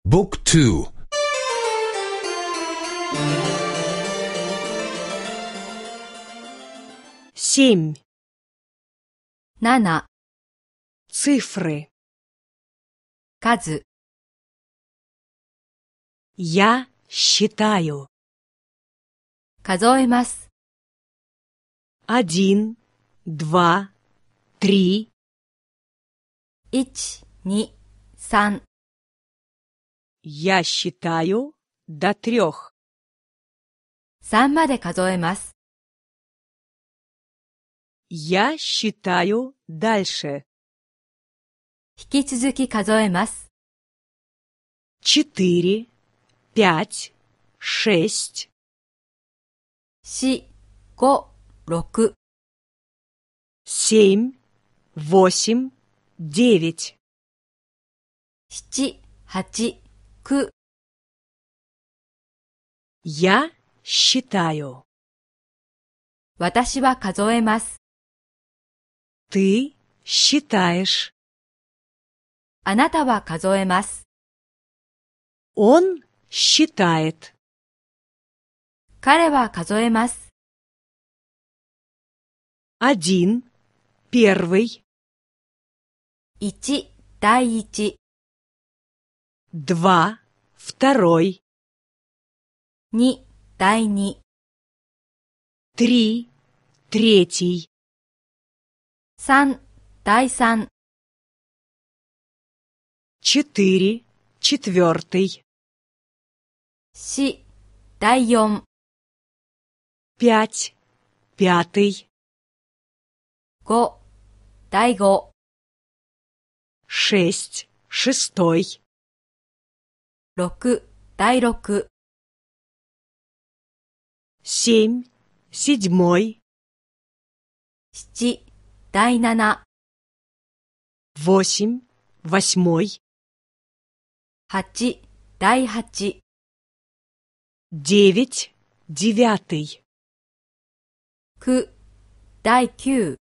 Book 2. 7. 7、 Цифры. 数、 Я считаю. 数えます。 1, 2, 3. 1、2、3。 Я считаю до 3. 3まで数えます。 Я считаю дальше. 引き続き数えます。 4, 5, 6. 4、5、6、 7, 8, 9. 7、8、9。 Я считаю. 私は数えます。 Ты считаешь. あなたは数えます。 Он считает. 彼は数えます。 1, первый. 1、第1。 2, второй. 2、第2。 3, третий. 3、第3。 4, четвертый. 4、第4。 5, пятый. 5、第5。 6, шестой. 6、第6。 7, седьмой. 7、第7。 8, восьмой. 8、第8。 9, девятый. 9、第9。